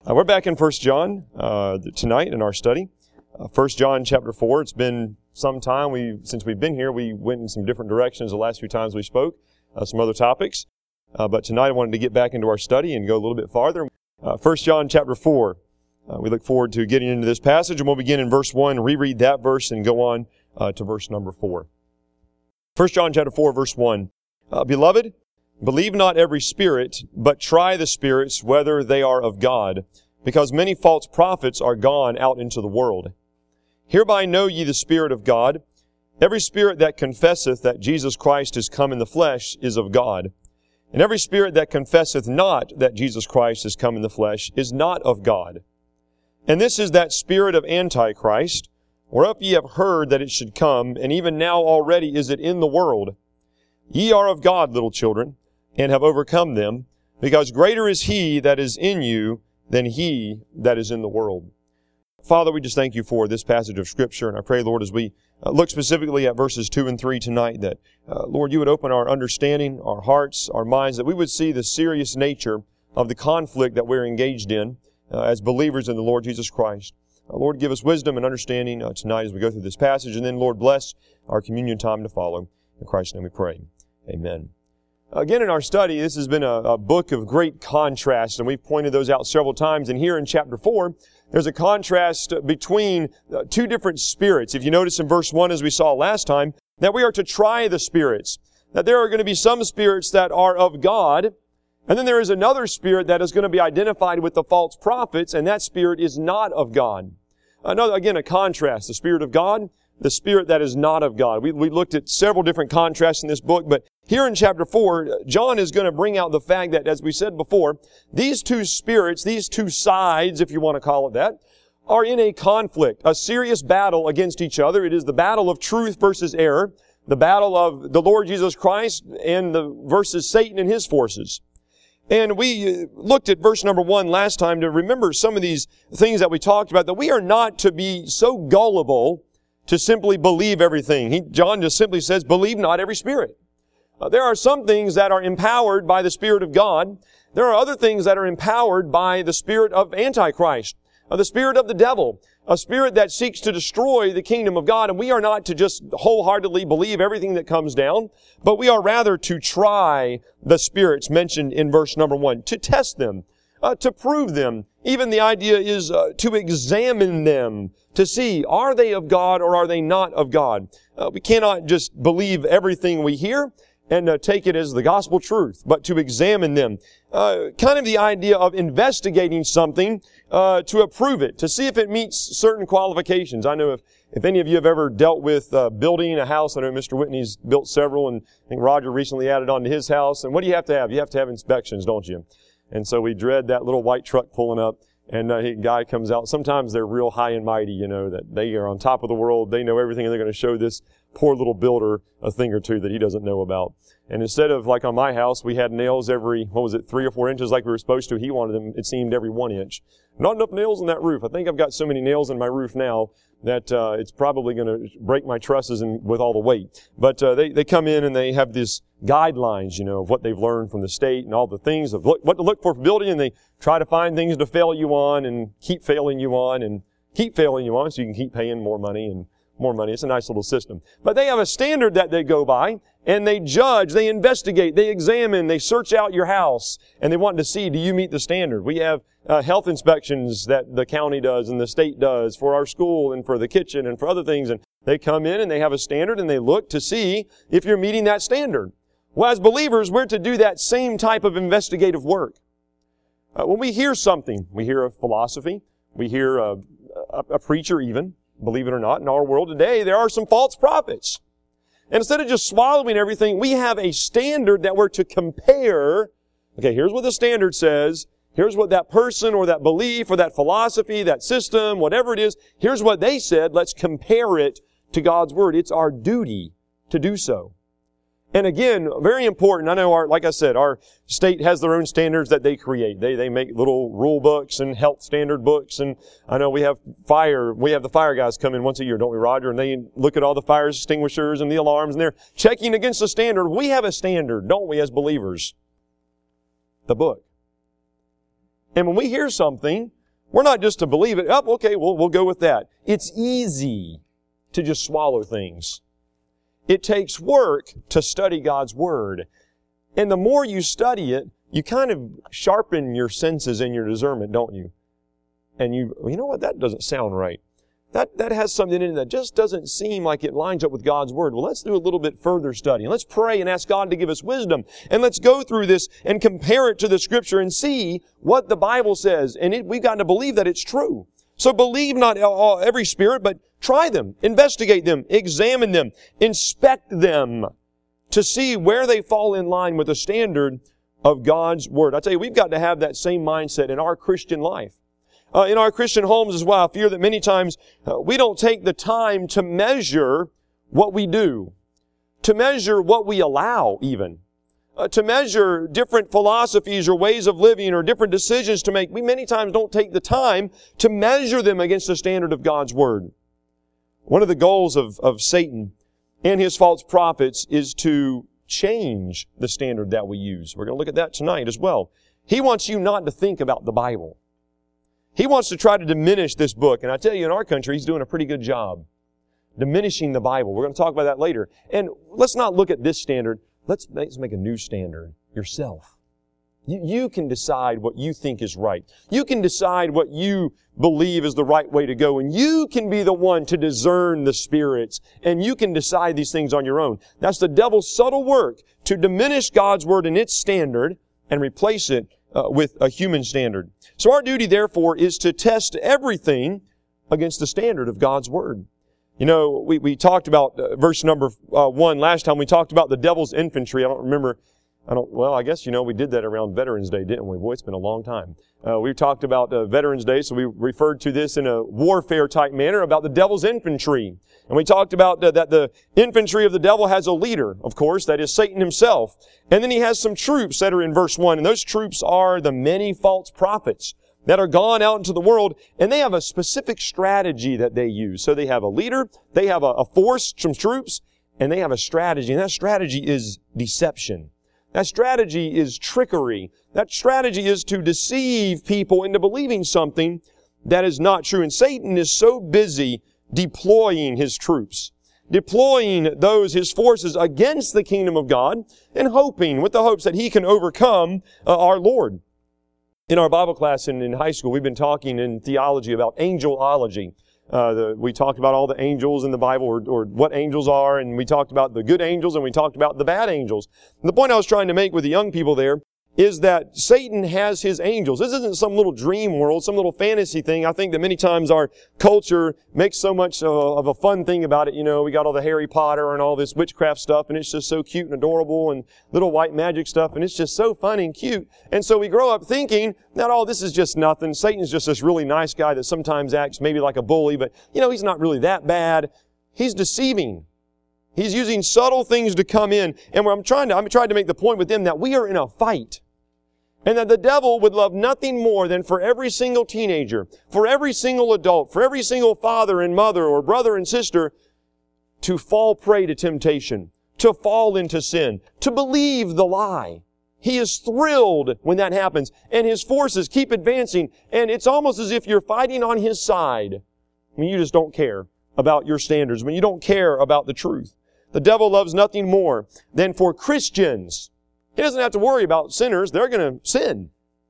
We're back in 1 John tonight in our study. 1 John chapter 4. It's been some time since we've been here. We went in some different directions the last few times we spoke, some other topics. But tonight I wanted to get back into our study and go a little bit farther. 1 John chapter 4. We look forward to getting into this passage, and we'll begin in verse 1, reread that verse, and go on to verse number 4. 1 John chapter 4, verse 1. Beloved, believe not every spirit, but try the spirits whether they are of God, because many false prophets are gone out into the world. Hereby know ye the Spirit of God. Every spirit that confesseth that Jesus Christ is come in the flesh is of God. And every spirit that confesseth not that Jesus Christ is come in the flesh is not of God. And this is that spirit of Antichrist, whereof ye have heard that it should come, and even now already is it in the world. Ye are of God, little children, and have overcome them, because greater is He that is in you than he that is in the world. Father, we just thank you for this passage of Scripture, and I pray, Lord, as we look specifically at verses 2 and 3 tonight, that, Lord, you would open our understanding, our hearts, our minds, that we would see the serious nature of the conflict that we're engaged in as believers in the Lord Jesus Christ. Lord, give us wisdom and understanding tonight as we go through this passage, and then, Lord, bless our communion time to follow. In Christ's name we pray. Amen. Again, in our study, this has been a book of great contrast, and we've pointed those out several times. And here in chapter 4, there's a contrast between two different spirits. If you notice in verse 1, as we saw last time, that we are to try the spirits. That there are going to be some spirits that are of God, and then there is another spirit that is going to be identified with the false prophets, and that spirit is not of God. Again, a contrast. The Spirit of God, the spirit that is not of God. We looked at several different contrasts in this book, but here in chapter 4, John is going to bring out the fact that, as we said before, these two spirits, these two sides, if you want to call it that, are in a conflict, a serious battle against each other. It is the battle of truth versus error, the battle of the Lord Jesus Christ and versus Satan and his forces. And we looked at verse number 1 last time to remember some of these things that we talked about, that we are not to be so gullible to simply believe everything. John just simply says, believe not every spirit. There are some things that are empowered by the Spirit of God. There are other things that are empowered by the spirit of Antichrist, the spirit of the devil, a spirit that seeks to destroy the kingdom of God. And we are not to just wholeheartedly believe everything that comes down, but we are rather to try the spirits mentioned in verse number 1, to test them, to prove them. Even the idea is to examine them, to see, are they of God or are they not of God? We cannot just believe everything we hear and take it as the gospel truth, but to examine them. Kind of the idea of investigating something to approve it, to see if it meets certain qualifications. I know if any of you have ever dealt with building a house, I know Mr. Whitney's built several, and I think Roger recently added on to his house. And what do you have to have? You have to have inspections, don't you? And so we dread that little white truck pulling up, and a guy comes out. Sometimes they're real high and mighty, that they are on top of the world. They know everything, and they're going to show this poor little builder a thing or two that he doesn't know about. And instead of, like on my house, we had nails every, 3 or 4 inches like we were supposed to, he wanted them, it seemed, every 1 inch. Not enough nails in that roof. I think I've got so many nails in my roof now that it's probably going to break my trusses with all the weight. But they come in and they have these guidelines, of what they've learned from the state and all the things of what to look for building, and they try to find things to fail you on and keep failing you on and keep failing you on so you can keep paying more money and more money. It's a nice little system. But they have a standard that they go by, and they judge, they investigate, they examine, they search out your house, and they want to see, do you meet the standard? We have health inspections that the county does and the state does for our school and for the kitchen and for other things, and they come in and they have a standard and they look to see if you're meeting that standard. Well, as believers, we're to do that same type of investigative work. When we hear something, we hear a philosophy, we hear a preacher even, believe it or not, in our world today, there are some false prophets. And instead of just swallowing everything, we have a standard that we're to compare. Okay, here's what the standard says. Here's what that person or that belief or that philosophy, that system, whatever it is, here's what they said. Let's compare it to God's Word. It's our duty to do so. And again, very important, I know like I said, our state has their own standards that they create. They make little rule books and health standard books, and I know we have the fire guys come in once a year, don't we, Roger? And they look at all the fire extinguishers and the alarms, and they're checking against the standard. We have a standard, don't we, as believers? The book. And when we hear something, we're not just to believe it. Oh, okay, we'll go with that. It's easy to just swallow things. It takes work to study God's Word. And the more you study it, you kind of sharpen your senses and your discernment, don't you? And you know what? That doesn't sound right. That has something in it that just doesn't seem like it lines up with God's Word. Well, let's do a little bit further study. And let's pray and ask God to give us wisdom. And let's go through this and compare it to the Scripture and see what the Bible says. And we've got to believe that it's true. So believe not every spirit, but try them, investigate them, examine them, inspect them to see where they fall in line with the standard of God's Word. I tell you, we've got to have that same mindset in our Christian life. In our Christian homes as well, I fear that many times we don't take the time to measure what we do, to measure what we allow even, to measure different philosophies or ways of living or different decisions to make. We many times don't take the time to measure them against the standard of God's Word. One of the goals of Satan and his false prophets is to change the standard that we use. We're going to look at that tonight as well. He wants you not to think about the Bible. He wants to try to diminish this book. And I tell you, in our country, he's doing a pretty good job diminishing the Bible. We're going to talk about that later. And let's not look at this standard. Let's make a new standard. Yourself. You can decide what you think is right. You can decide what you believe is the right way to go. And you can be the one to discern the spirits. And you can decide these things on your own. That's the devil's subtle work to diminish God's Word and its standard and replace it with a human standard. So our duty, therefore, is to test everything against the standard of God's Word. You know, we talked about verse number 1 last time. We talked about the devil's infantry. I guess, we did that around Veterans Day, didn't we? Boy, it's been a long time. We talked about Veterans Day, so we referred to this in a warfare type manner about the devil's infantry. And we talked about that the infantry of the devil has a leader, of course, that is Satan himself. And then he has some troops that are in verse 1, and those troops are the many false prophets that are gone out into the world, and they have a specific strategy that they use. So they have a leader, they have a force, some troops, and they have a strategy, and that strategy is deception. That strategy is trickery. That strategy is to deceive people into believing something that is not true. And Satan is so busy deploying his troops, deploying his forces against the kingdom of God, and with the hopes that he can overcome our Lord. In our Bible class in high school, we've been talking in theology about angelology. We talked about all the angels in the Bible or what angels are, and we talked about the good angels and we talked about the bad angels. And the point I was trying to make with the young people there is that Satan has his angels. This isn't some little dream world, some little fantasy thing. I think that many times our culture makes so much of a fun thing about it. We got all the Harry Potter and all this witchcraft stuff, and it's just so cute and adorable, and little white magic stuff, and it's just so fun and cute. And so we grow up thinking that, this is just nothing. Satan's just this really nice guy that sometimes acts maybe like a bully, but, he's not really that bad. He's deceiving. He's using subtle things to come in. And I'm trying to make the point with them that we are in a fight. And that the devil would love nothing more than for every single teenager, for every single adult, for every single father and mother or brother and sister to fall prey to temptation, to fall into sin, to believe the lie. He is thrilled when that happens. And his forces keep advancing. And it's almost as if you're fighting on his side when you just don't care about your standards, when you don't care about the truth. The devil loves nothing more than for Christians. He doesn't have to worry about sinners. They're going to sin.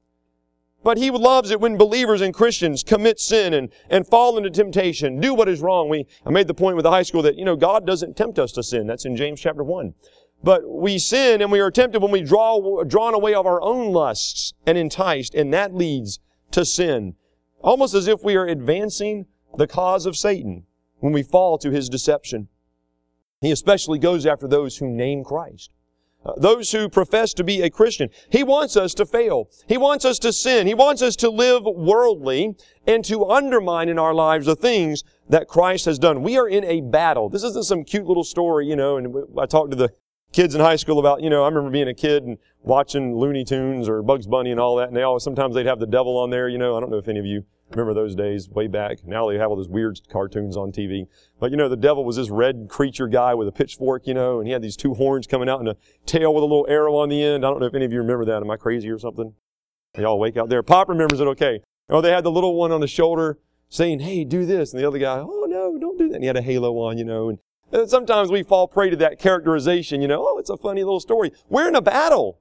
But he loves it when believers and Christians commit sin and fall into temptation, do what is wrong. I made the point with the high school that, God doesn't tempt us to sin. That's in James chapter 1. But we sin and we are tempted when we drawn away of our own lusts and enticed, and that leads to sin. Almost as if we are advancing the cause of Satan when we fall to his deception. He especially goes after those who name Christ. Those who profess to be a Christian. He wants us to fail. He wants us to sin. He wants us to live worldly and to undermine in our lives the things that Christ has done. We are in a battle. This isn't some cute little story, and I talked to the kids in high school about, I remember being a kid and watching Looney Tunes or Bugs Bunny and all that, and sometimes they'd have the devil on there, I don't know if any of you remember those days way back. Now they have all those weird cartoons on TV. But, the devil was this red creature guy with a pitchfork, and he had these two horns coming out and a tail with a little arrow on the end. I don't know if any of you remember that. Am I crazy or something? They all wake out there. Pop remembers it okay. Or they had the little one on the shoulder saying, hey, do this. And the other guy, oh, no, don't do that. And he had a halo on, And sometimes we fall prey to that characterization, oh, it's a funny little story. We're in a battle.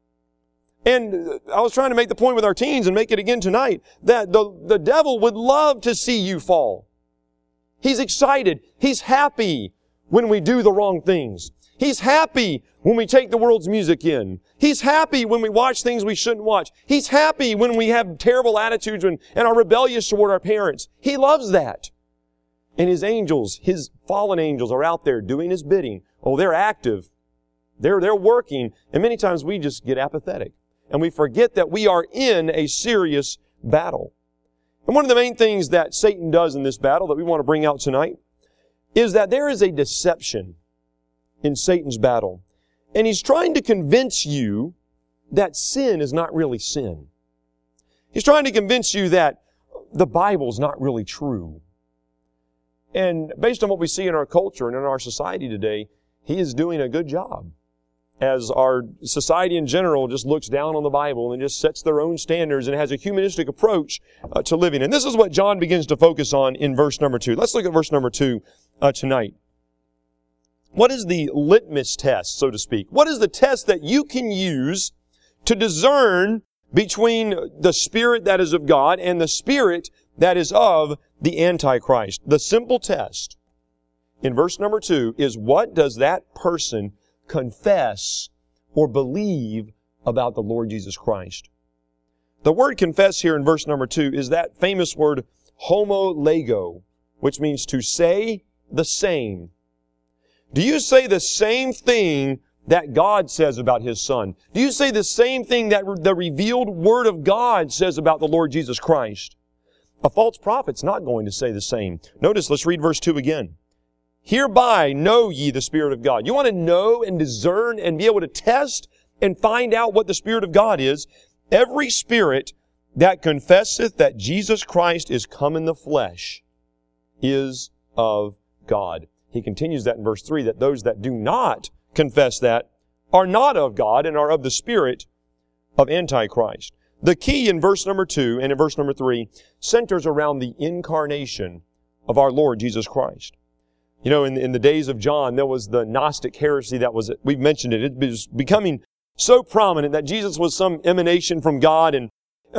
And I was trying to make the point with our teens and make it again tonight that the devil would love to see you fall. He's excited. He's happy when we do the wrong things. He's happy when we take the world's music in. He's happy when we watch things we shouldn't watch. He's happy when we have terrible attitudes and are rebellious toward our parents. He loves that. And His angels, His fallen angels are out there doing His bidding. Oh, they're active. They're working. And many times we just get apathetic. And we forget that we are in a serious battle. And one of the main things that Satan does in this battle that we want to bring out tonight is that there is a deception in Satan's battle. And he's trying to convince you that sin is not really sin. He's trying to convince you that the Bible's not really true. And based on what we see in our culture and in our society today, he is doing a good job. As our society in general just looks down on the Bible and just sets their own standards and has a humanistic approach to living. And this is what John begins to focus on in verse number 2. Let's look at verse number 2 tonight. What is the litmus test, so to speak? What is the test that you can use to discern between the spirit that is of God and the spirit that is of the Antichrist? The simple test in verse number 2 is, what does that person confess or believe about the Lord Jesus Christ? The word confess here in verse number 2 is that famous word homolego, which means to say the same. Do you say the same thing that God says about His Son? Do you say the same thing that the revealed Word of God says about the Lord Jesus Christ? A false prophet's not going to say the same. Notice, let's read verse 2 again. Hereby know ye the Spirit of God. You want to know and discern and be able to test and find out what the Spirit of God is? Every spirit that confesseth that Jesus Christ is come in the flesh is of God. He continues that in verse 3, that those that do not confess that are not of God and are of the spirit of Antichrist. The key in verse number 2 and in verse number 3 centers around the incarnation of our Lord Jesus Christ. In the days of John, there was the Gnostic heresy we've mentioned it. It was becoming so prominent that Jesus was some emanation from God, and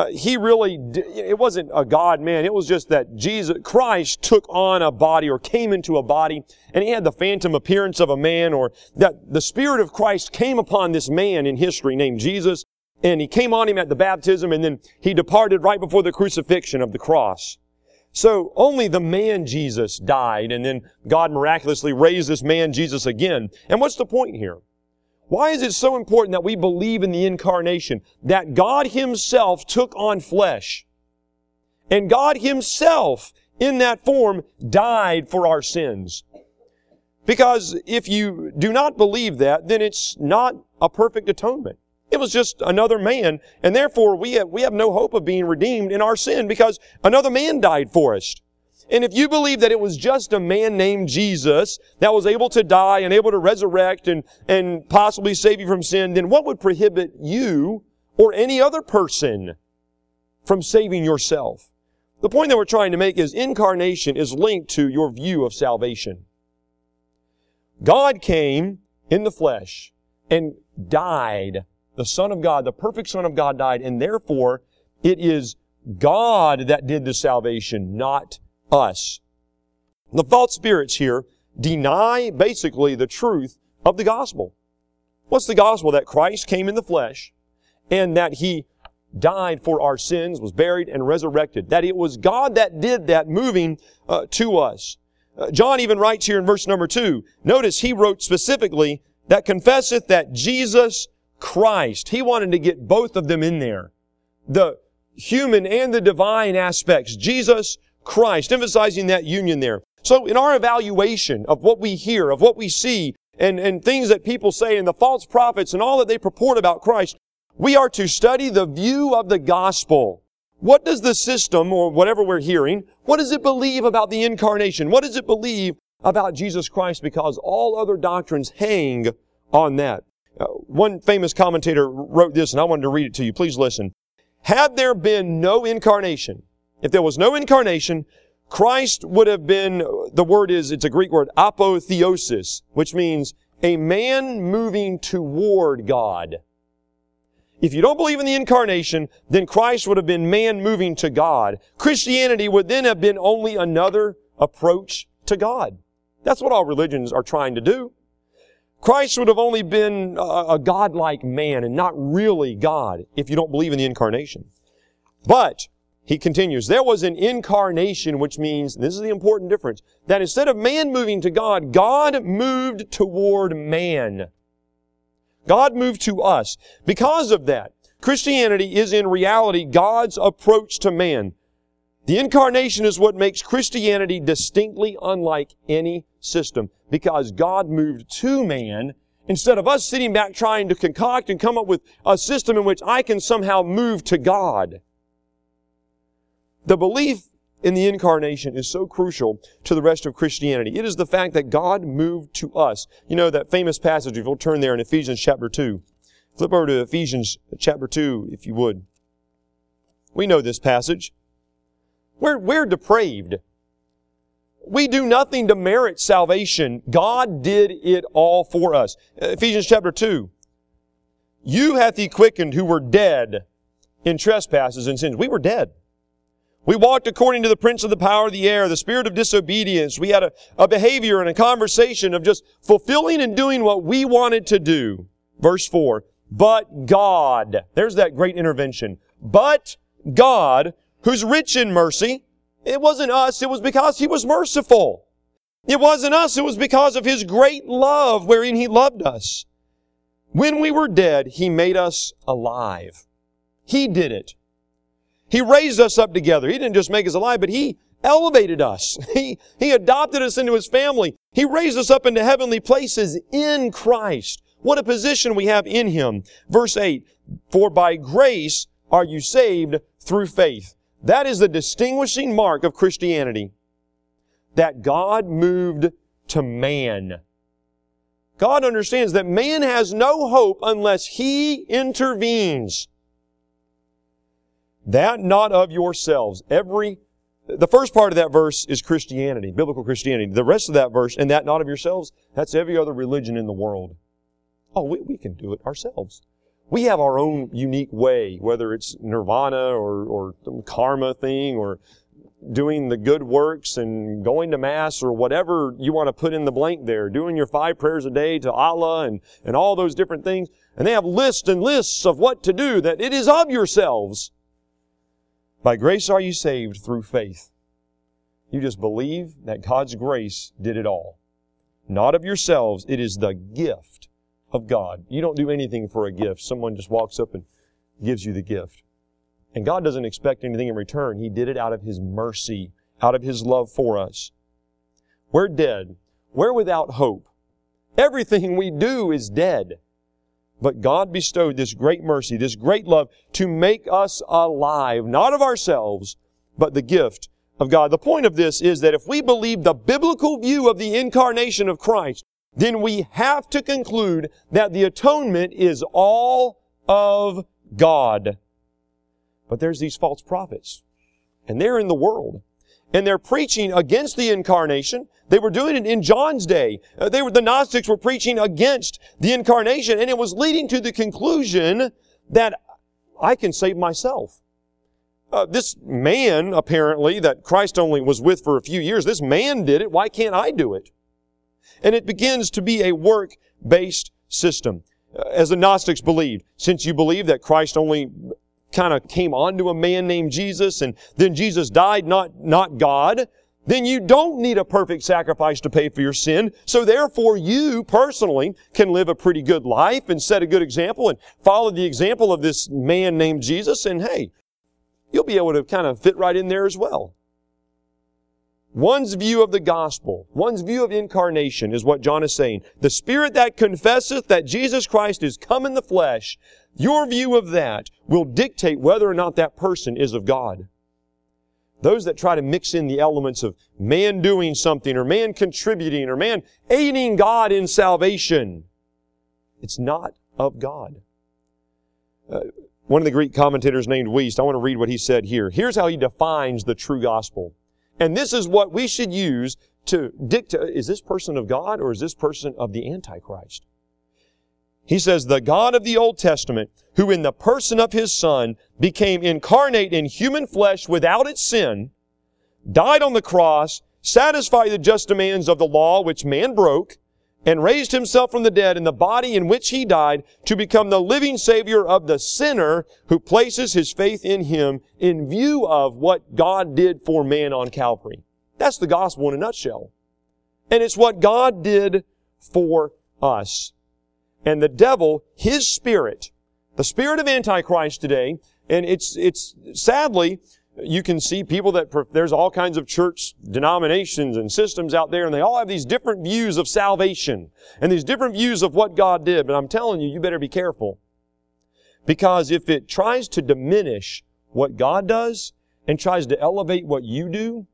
it wasn't a God man. It was just that Christ took on a body or came into a body, and He had the phantom appearance of a man, or that the Spirit of Christ came upon this man in history named Jesus, and He came on him at the baptism, and then He departed right before the crucifixion of the cross. So only the man Jesus died, and then God miraculously raised this man Jesus again. And what's the point here? Why is it so important that we believe in the incarnation? That God Himself took on flesh. And God Himself, in that form, died for our sins. Because if you do not believe that, then it's not a perfect atonement. It was just another man, and therefore we have no hope of being redeemed in our sin because another man died for us. And if you believe that it was just a man named Jesus that was able to die and able to resurrect and possibly save you from sin, then what would prohibit you or any other person from saving yourself? The point that we're trying to make is incarnation is linked to your view of salvation. God came in the flesh and died. The Son of God, the perfect Son of God died, and therefore it is God that did the salvation, not us. The false spirits here deny basically the truth of the gospel. What's the gospel? That Christ came in the flesh and that He died for our sins, was buried and resurrected. That it was God that did that, moving to us. John even writes here in verse number 2. Notice he wrote specifically that confesseth that Jesus Christ. He wanted to get both of them in there. The human and the divine aspects. Jesus Christ, emphasizing that union there. So in our evaluation of what we hear, of what we see, and things that people say, and the false prophets and all that they purport about Christ, we are to study the view of the gospel. What does the system, or whatever we're hearing, what does it believe about the incarnation? What does it believe about Jesus Christ? Because all other doctrines hang on that. One famous commentator wrote this, and I wanted to read it to you. Please listen. Had there been no incarnation, if there was no incarnation, Christ would have been, the word is, it's a Greek word, apotheosis, which means a man moving toward God. If you don't believe in the incarnation, then Christ would have been man moving to God. Christianity would then have been only another approach to God. That's what all religions are trying to do. Christ would have only been a God-like man and not really God if you don't believe in the incarnation. But, he continues, there was an incarnation, which means, this is the important difference, that instead of man moving to God, God moved toward man. God moved to us. Because of that, Christianity is in reality God's approach to man. The incarnation is what makes Christianity distinctly unlike any system, because God moved to man instead of us sitting back trying to concoct and come up with a system in which I can somehow move to God. The belief in the incarnation is so crucial to the rest of Christianity. It is the fact that God moved to us. You know that famous passage, if you'll turn there in Ephesians chapter 2. Flip over to Ephesians chapter 2, if you would. We know this passage. We're depraved. We do nothing to merit salvation. God did it all for us. Ephesians chapter 2. You hath he quickened who were dead in trespasses and sins. We were dead. We walked according to the prince of the power of the air, the spirit of disobedience. We had a behavior and a conversation of just fulfilling and doing what we wanted to do. Verse 4. But God, there's that great intervention. But God, who's rich in mercy, it wasn't us, it was because He was merciful. It wasn't us, it was because of His great love wherein He loved us. When we were dead, He made us alive. He did it. He raised us up together. He didn't just make us alive, but He elevated us. He adopted us into His family. He raised us up into heavenly places in Christ. What a position we have in Him. Verse 8, for by grace are you saved through faith. That is the distinguishing mark of Christianity. That God moved to man. God understands that man has no hope unless He intervenes. That not of yourselves. The first part of that verse is Christianity, biblical Christianity. The rest of that verse, and that not of yourselves, that's every other religion in the world. Oh, we can do it ourselves. We have our own unique way, whether it's nirvana or some karma thing or doing the good works and going to Mass or whatever you want to put in the blank there, doing your 5 prayers a day to Allah and all those different things. And they have lists and lists of what to do, that it is of yourselves. By grace are you saved through faith. You just believe that God's grace did it all. Not of yourselves, it is the gift of God. You don't do anything for a gift. Someone just walks up and gives you the gift. And God doesn't expect anything in return. He did it out of His mercy, out of His love for us. We're dead. We're without hope. Everything we do is dead. But God bestowed this great mercy, this great love to make us alive, not of ourselves, but the gift of God. The point of this is that if we believe the biblical view of the incarnation of Christ, then we have to conclude that the atonement is all of God. But there's these false prophets, and they're in the world, and they're preaching against the incarnation. They were doing it in John's day. The Gnostics were preaching against the incarnation, and it was leading to the conclusion that I can save myself. This man, apparently, that Christ only was with for a few years, this man did it. Why can't I do it? And it begins to be a work-based system. As the Gnostics believed, since you believe that Christ only kind of came onto a man named Jesus, and then Jesus died, not God, then you don't need a perfect sacrifice to pay for your sin. So therefore, you personally can live a pretty good life and set a good example and follow the example of this man named Jesus, and hey, you'll be able to kind of fit right in there as well. One's view of the gospel, one's view of incarnation is what John is saying. The Spirit that confesseth that Jesus Christ is come in the flesh, your view of that will dictate whether or not that person is of God. Those that try to mix in the elements of man doing something or man contributing or man aiding God in salvation, it's not of God. One of the Greek commentators named Wuest, I want to read what he said here. Here's how he defines the true gospel. And this is what we should use to dictate, is this person of God or is this person of the Antichrist? He says, the God of the Old Testament, who in the person of His Son became incarnate in human flesh without its sin, died on the cross, satisfied the just demands of the law which man broke, and raised Himself from the dead in the body in which He died to become the living Savior of the sinner who places his faith in Him in view of what God did for man on Calvary. That's the gospel in a nutshell. And it's what God did for us. And the devil, his spirit, the spirit of Antichrist today, and it's sadly, you can see people there's all kinds of church denominations and systems out there, and they all have these different views of salvation and these different views of what God did. But I'm telling you, you better be careful. Because if it tries to diminish what God does and tries to elevate what you do,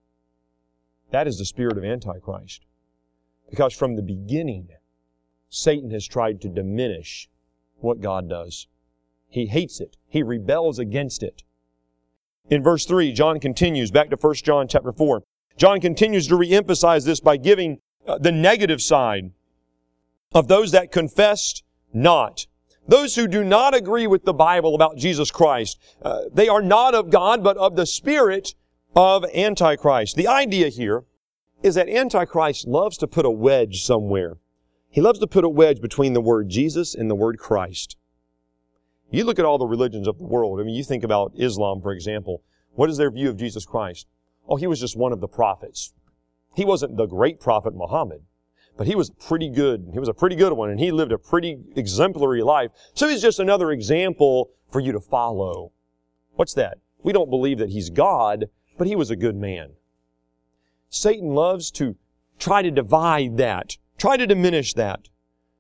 that is the spirit of Antichrist. Because from the beginning, Satan has tried to diminish what God does. He hates it. He rebels against it. In verse 3, John continues, back to 1 John chapter 4. John continues to reemphasize this by giving the negative side of those that confessed not. Those who do not agree with the Bible about Jesus Christ. They are not of God, but of the spirit of Antichrist. The idea here is that Antichrist loves to put a wedge somewhere. He loves to put a wedge between the word Jesus and the word Christ. You look at all the religions of the world. I mean, you think about Islam, for example. What is their view of Jesus Christ? Oh, He was just one of the prophets. He wasn't the great prophet Muhammad, but he was pretty good. He was a pretty good one, and he lived a pretty exemplary life. So He's just another example for you to follow. What's that? We don't believe that He's God, but He was a good man. Satan loves to try to divide that. Try to diminish that.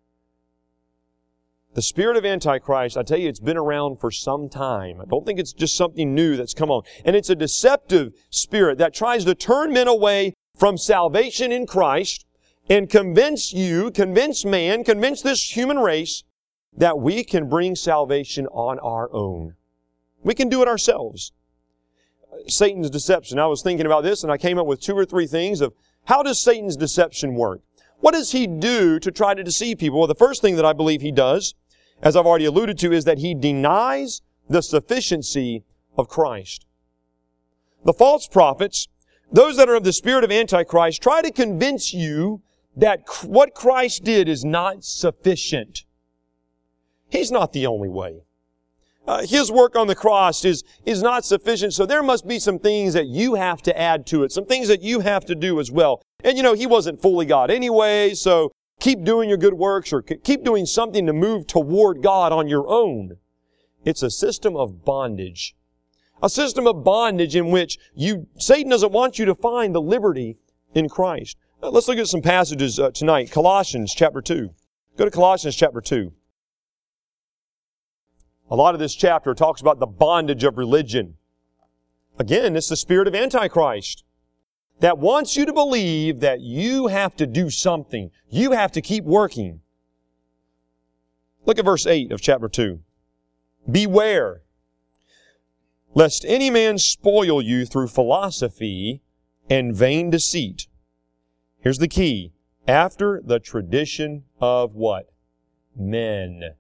The spirit of Antichrist, I tell you, it's been around for some time. I don't think it's just something new that's come on. And it's a deceptive spirit that tries to turn men away from salvation in Christ and convince man, convince this human race that we can bring salvation on our own. We can do it ourselves. Satan's deception. I was thinking about this and I came up with 2 or 3 things of how does Satan's deception work? What does he do to try to deceive people? Well, the first thing that I believe he does, as I've already alluded to, is that he denies the sufficiency of Christ. The false prophets, those that are of the spirit of Antichrist, try to convince you that what Christ did is not sufficient. He's not the only way. His work on the cross is not sufficient, so there must be some things that you have to add to it, some things that you have to do as well. And He wasn't fully God anyway, so keep doing your good works or keep doing something to move toward God on your own. It's a system of bondage. A system of bondage in which Satan doesn't want you to find the liberty in Christ. Let's look at some passages tonight. Colossians chapter 2. Go to Colossians chapter 2. A lot of this chapter talks about the bondage of religion. Again, it's the spirit of Antichrist that wants you to believe that you have to do something. You have to keep working. Look at verse 8 of chapter 2. Beware, lest any man spoil you through philosophy and vain deceit. Here's the key. After the tradition of what? Men.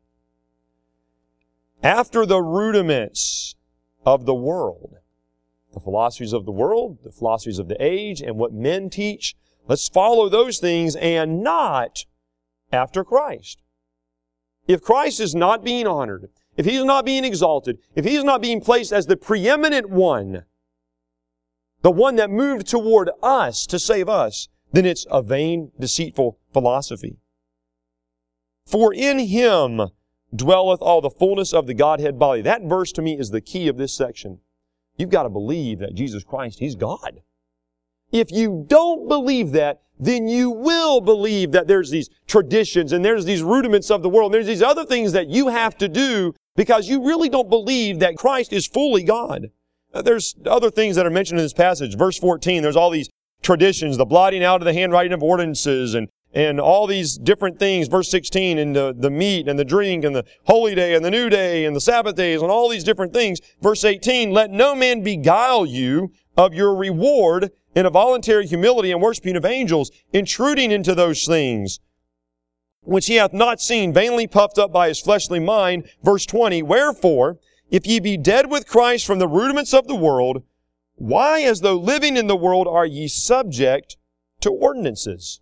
After the rudiments of the world. The philosophies of the world, the philosophies of the age, and what men teach. Let's follow those things and not after Christ. If Christ is not being honored, if He's not being exalted, if He's not being placed as the preeminent one, the one that moved toward us to save us, then it's a vain, deceitful philosophy. For in Him dwelleth all the fullness of the Godhead bodily. That verse to me is the key of this section. You've got to believe that Jesus Christ, He's God. If you don't believe that, then you will believe that there's these traditions and there's these rudiments of the world. And there's these other things that you have to do because you really don't believe that Christ is fully God. There's other things that are mentioned in this passage. Verse 14, there's all these traditions, the blotting out of the handwriting of ordinances and and all these different things, verse 16, and the meat and the drink and the holy day and the new day and the Sabbath days and all these different things. Verse 18, let no man beguile you of your reward in a voluntary humility and worshiping of angels, intruding into those things which he hath not seen, vainly puffed up by his fleshly mind. Verse 20, wherefore, if ye be dead with Christ from the rudiments of the world, why, as though living in the world, are ye subject to ordinances?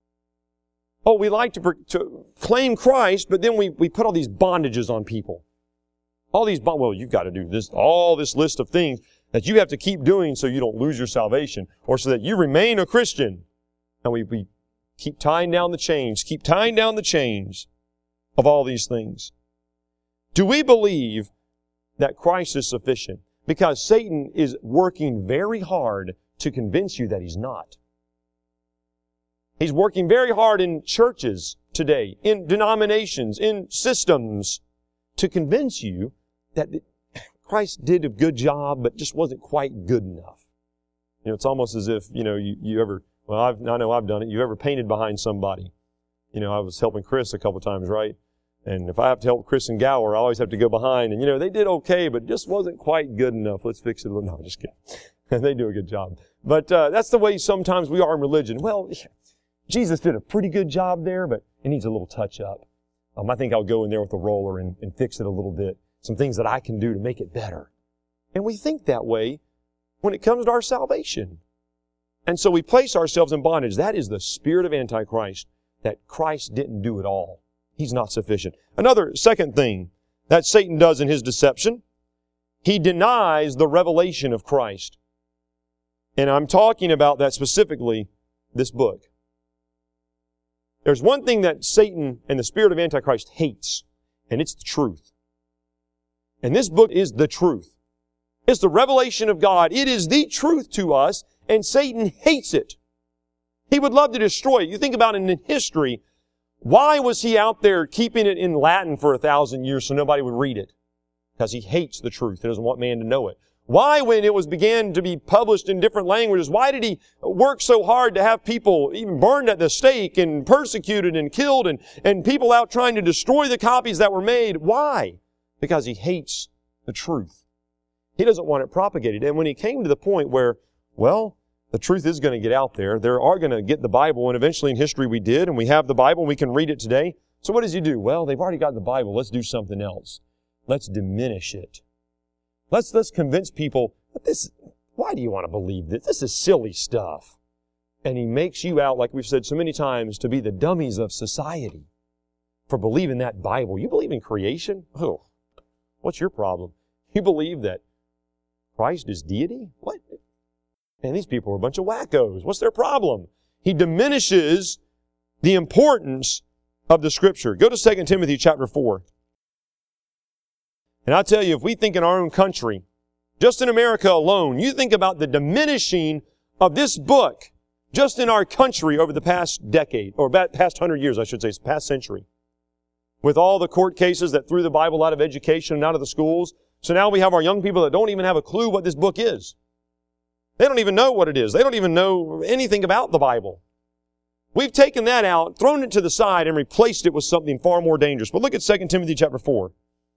Oh, we like to claim Christ, but then we put all these bondages on people. All these, well, you've got to do this, all this list of things that you have to keep doing so you don't lose your salvation, or so that you remain a Christian. And we keep tying down the chains of all these things. Do we believe that Christ is sufficient? Because Satan is working very hard to convince you that He's not. He's working very hard in churches today, in denominations, in systems, to convince you that Christ did a good job, but just wasn't quite good enough. You know, it's almost as if, you ever, well, I know I've done it, you've ever painted behind somebody. I was helping Chris a couple times, right? And if I have to help Chris and Gower, I always have to go behind. And, they did okay, but just wasn't quite good enough. Let's fix it a little. No, just kidding. They do a good job. But that's the way sometimes we are in religion. Well, Jesus did a pretty good job there, but it needs a little touch-up. I think I'll go in there with a roller and fix it a little bit. Some things that I can do to make it better. And we think that way when it comes to our salvation. And so we place ourselves in bondage. That is the spirit of Antichrist, that Christ didn't do it all. He's not sufficient. Another second thing that Satan does in his deception, he denies the revelation of Christ. And I'm talking about that specifically this book. There's one thing that Satan and the spirit of Antichrist hates, and it's the truth. And this book is the truth. It's the revelation of God. It is the truth to us, and Satan hates it. He would love to destroy it. You think about it in history. Why was he out there keeping it in Latin for 1,000 years so nobody would read it? Because he hates the truth. He doesn't want man to know it. Why, when it began to be published in different languages, why did he work so hard to have people even burned at the stake and persecuted and killed and people out trying to destroy the copies that were made? Why? Because he hates the truth. He doesn't want it propagated. And when he came to the point where, well, the truth is going to get out there, there are going to get the Bible, and eventually in history we did, and we have the Bible and we can read it today. So what does he do? Well, they've already got the Bible. Let's do something else. Let's diminish it. Let's convince people that why do you want to believe this? This is silly stuff. And he makes you out, like we've said so many times, to be the dummies of society for believing that Bible. You believe in creation? Oh, what's your problem? You believe that Christ is deity? What? And these people are a bunch of wackos. What's their problem? He diminishes the importance of the Scripture. Go to 2 Timothy chapter 4. And I tell you, if we think in our own country, just in America alone, you think about the diminishing of this book just in our country over the past decade, or past 100 years, I should say, past century. With all the court cases that threw the Bible out of education and out of the schools. So now we have our young people that don't even have a clue what this book is. They don't even know what it is. They don't even know anything about the Bible. We've taken that out, thrown it to the side, and replaced it with something far more dangerous. But look at 2 Timothy chapter 4.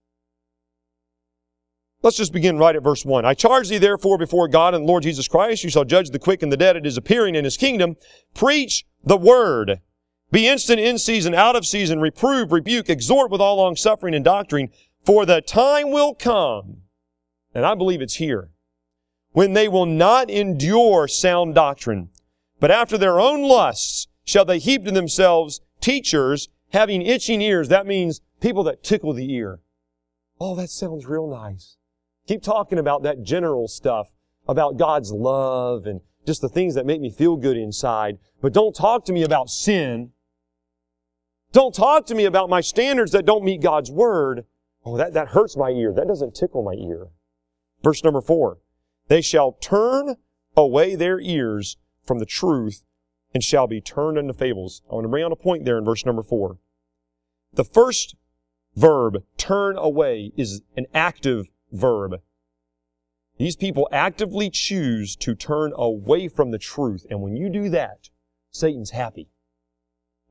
Let's just begin right at verse 1. I charge thee therefore before God and Lord Jesus Christ, you shall judge the quick and the dead at His appearing in His kingdom. Preach the word. Be instant in season, out of season. Reprove, rebuke, exhort with all longsuffering and doctrine. For the time will come, and I believe it's here, when they will not endure sound doctrine, but after their own lusts shall they heap to themselves teachers having itching ears. That means people that tickle the ear. Oh, that sounds real nice. Keep talking about that general stuff, about God's love and just the things that make me feel good inside. But don't talk to me about sin. Don't talk to me about my standards that don't meet God's Word. Oh, that hurts my ear. That doesn't tickle my ear. Verse number 4. They shall turn away their ears from the truth and shall be turned unto fables. I want to bring out a point there in verse number 4. The first verb, turn away, is an active verb. These people actively choose to turn away from the truth. And when you do that, Satan's happy.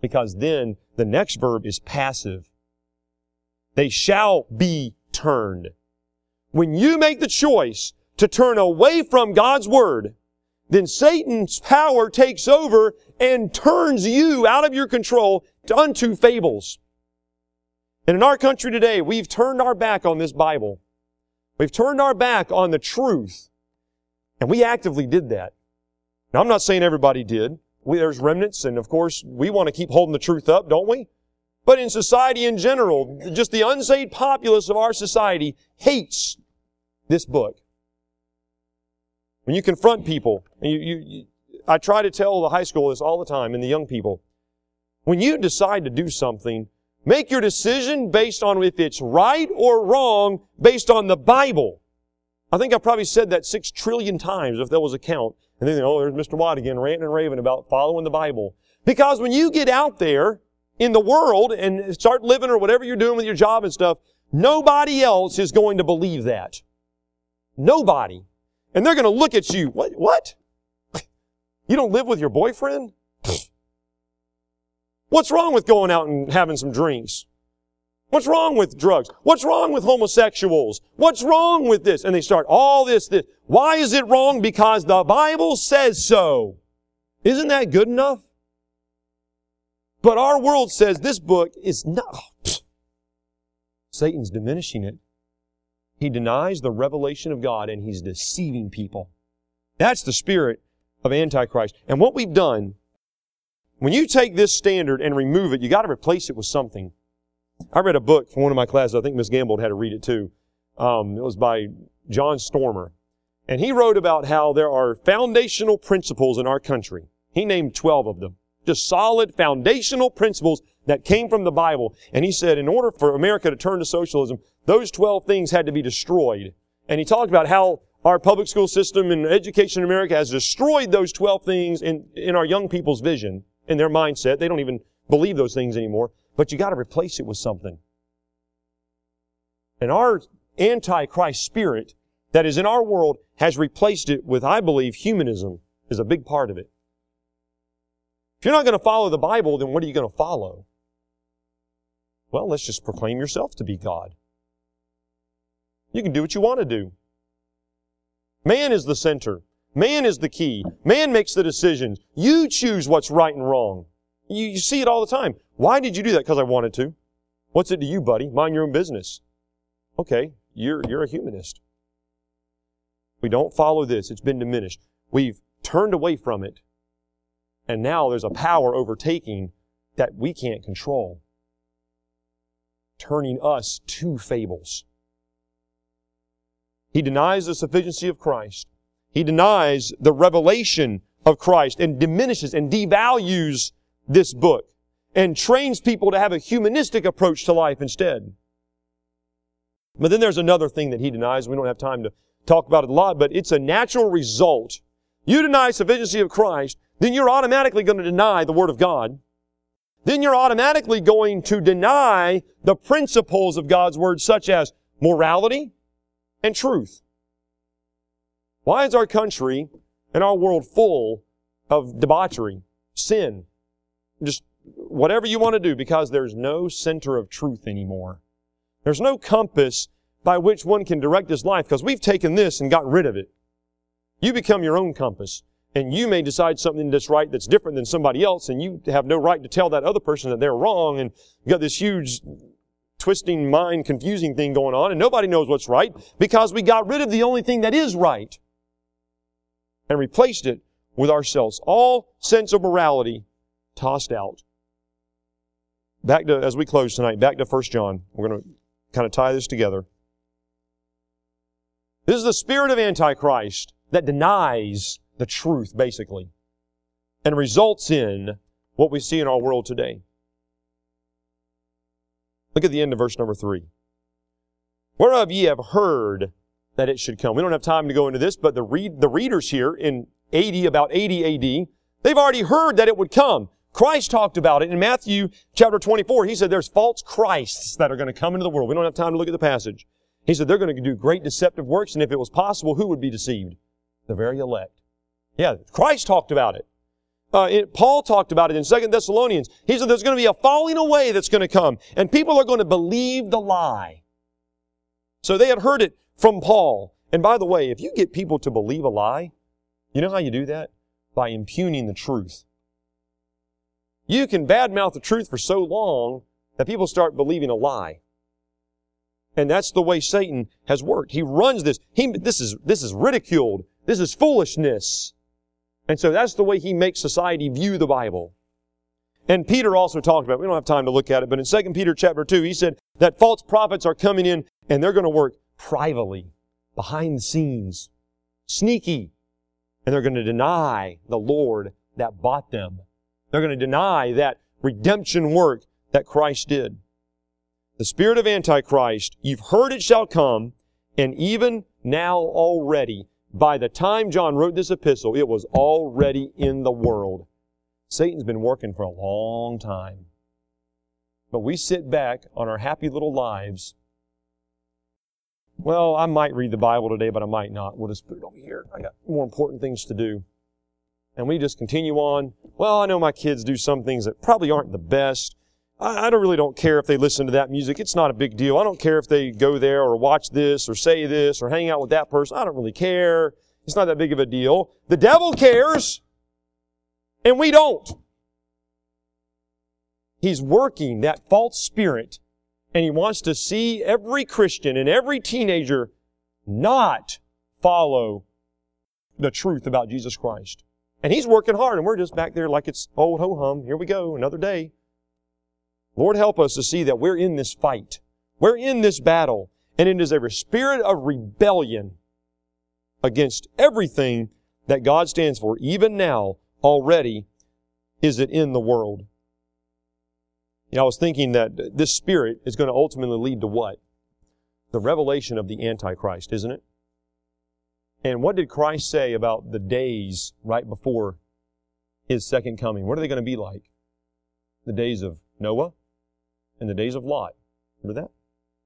Because then the next verb is passive. They shall be turned. When you make the choice to turn away from God's Word, then Satan's power takes over and turns you out of your control unto fables. And in our country today, we've turned our back on this Bible. We've turned our back on the truth. And we actively did that. Now, I'm not saying everybody did. There's remnants, and of course, we want to keep holding the truth up, don't we? But in society in general, just the unsaved populace of our society hates this book. When you confront people, and I try to tell the high school this all the time, and the young people, when you decide to do something, make your decision based on if it's right or wrong, based on the Bible. I think I've probably said that 6 trillion times if there was a count. And then, oh, there's Mr. Watt again ranting and raving about following the Bible. Because when you get out there in the world and start living or whatever you're doing with your job and stuff, nobody else is going to believe that. Nobody. And they're going to look at you. What? You don't live with your boyfriend? What's wrong with going out and having some drinks? What's wrong with drugs? What's wrong with homosexuals? What's wrong with this? And they start all this. Why is it wrong? Because the Bible says so. Isn't that good enough? But our world says this book is not. Satan's diminishing it. He denies the revelation of God and he's deceiving people. That's the spirit of Antichrist. And what we've done, when you take this standard and remove it, you got to replace it with something. I read a book from one of my classes. I think Miss Gamble had to read it too. It was by John Stormer. And he wrote about how there are foundational principles in our country. He named 12 of them. Just solid foundational principles that came from the Bible. And he said in order for America to turn to socialism, those 12 things had to be destroyed. And he talked about how our public school system and education in America has destroyed those 12 things in our young people's vision, in their mindset. They don't even believe those things anymore. But you got to replace it with something. And our Antichrist spirit that is in our world has replaced it with, I believe, humanism is a big part of it. If you're not going to follow the Bible, then what are you going to follow? Well, let's just proclaim yourself to be God. You can do what you want to do. Man is the center. Man is the key. Man makes the decisions. You choose what's right and wrong. You see it all the time. Why did you do that? Because I wanted to. What's it to you, buddy? Mind your own business. Okay, you're a humanist. We don't follow this. It's been diminished. We've turned away from it. And now there's a power overtaking that we can't control. Turning us to fables. He denies the sufficiency of Christ. He denies the revelation of Christ and diminishes and devalues this book and trains people to have a humanistic approach to life instead. But then there's another thing that he denies. We don't have time to talk about it a lot, but it's a natural result. You deny sufficiency of Christ, then you're automatically going to deny the Word of God. Then you're automatically going to deny the principles of God's Word, such as morality and truth. Why is our country and our world full of debauchery, sin, just whatever you want to do? Because there's no center of truth anymore. There's no compass by which one can direct his life, because we've taken this and gotten rid of it. You become your own compass, and you may decide something that's right that's different than somebody else, and you have no right to tell that other person that they're wrong, and you got this huge twisting mind, confusing thing going on, and nobody knows what's right because we got rid of the only thing that is right and replaced it with ourselves. All sense of morality tossed out. Back to, as we close tonight, back to 1 John. We're going to kind of tie this together. This is the spirit of Antichrist that denies the truth, basically, and results in what we see in our world today. Look at the end of verse number 3. Whereof ye have heard that it should come. We don't have time to go into this, but the readers here in about 80 AD, they've already heard that it would come. Christ talked about it in Matthew chapter 24. He said there's false Christs that are going to come into the world. We don't have time to look at the passage. He said they're going to do great deceptive works, and if it was possible, who would be deceived? The very elect. Yeah, Christ talked about it. Paul talked about it in 2 Thessalonians. He said there's going to be a falling away that's going to come, and people are going to believe the lie. So they had heard it from Paul. And by the way, if you get people to believe a lie, you know how you do that? By impugning the truth. You can badmouth the truth for so long that people start believing a lie. And that's the way Satan has worked. He runs this. This is ridiculed. This is foolishness. And so that's the way he makes society view the Bible. And Peter also talked about it. We don't have time to look at it, but in 2 Peter chapter 2, he said that false prophets are coming in and they're going to work privately, behind the scenes, sneaky. And they're going to deny the Lord that bought them. They're going to deny that redemption work that Christ did. The spirit of Antichrist, you've heard it shall come, and even now already, by the time John wrote this epistle, it was already in the world. Satan's been working for a long time. But we sit back on our happy little lives. Well, I might read the Bible today, but I might not. We'll just put it over here. I got more important things to do. And we just continue on. Well, I know my kids do some things that probably aren't the best. I really don't care if they listen to that music. It's not a big deal. I don't care if they go there or watch this or say this or hang out with that person. I don't really care. It's not that big of a deal. The devil cares, and we don't. He's working that false spirit, and he wants to see every Christian and every teenager not follow the truth about Jesus Christ. And he's working hard, and we're just back there like it's old ho-hum. Here we go, another day. Lord, help us to see that we're in this fight. We're in this battle. And it is a spirit of rebellion against everything that God stands for. Even now, already, is it in the world. You know, I was thinking that this spirit is going to ultimately lead to what? The revelation of the Antichrist, isn't it? And what did Christ say about the days right before His second coming? What are they going to be like? The days of Noah and the days of Lot. Remember that?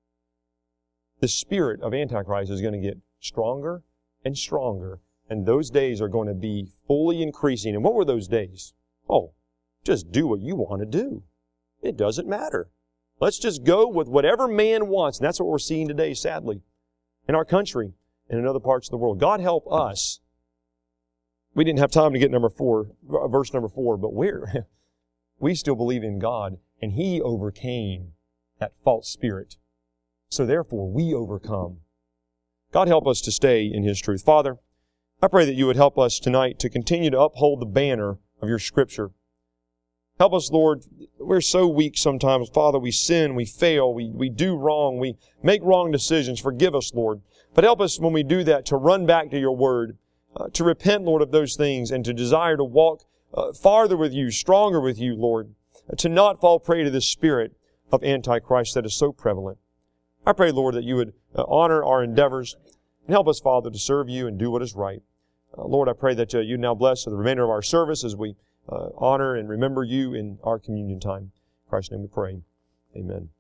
The spirit of Antichrist is going to get stronger and stronger, and those days are going to be fully increasing. And what were those days? Oh, just do what you want to do. It doesn't matter. Let's just go with whatever man wants. And that's what we're seeing today, sadly, in our country and in other parts of the world. God help us. We didn't have time to get verse number 4, but we still believe in God, and He overcame that false spirit. So therefore, we overcome. God help us to stay in His truth. Father, I pray that You would help us tonight to continue to uphold the banner of Your Scripture. Help us, Lord. We're so weak sometimes. Father, we sin, we fail, we do wrong, we make wrong decisions. Forgive us, Lord. But help us when we do that to run back to Your Word, to repent, Lord, of those things, and to desire to walk farther with You, stronger with You, Lord, to not fall prey to this spirit of Antichrist that is so prevalent. I pray, Lord, that You would honor our endeavors and help us, Father, to serve You and do what is right. Lord, I pray that You now bless the remainder of our service as we honor and remember You in our communion time. In Christ's name we pray. Amen.